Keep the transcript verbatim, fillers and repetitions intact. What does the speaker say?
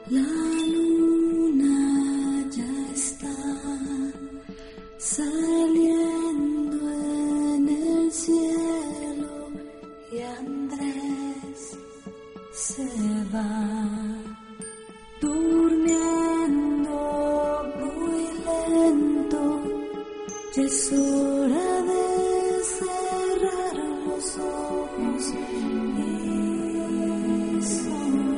La luna ya está saliendo en el cielo y Andrés se va durmiendo muy lento. Ya es hora de cerrar los ojos y soñar.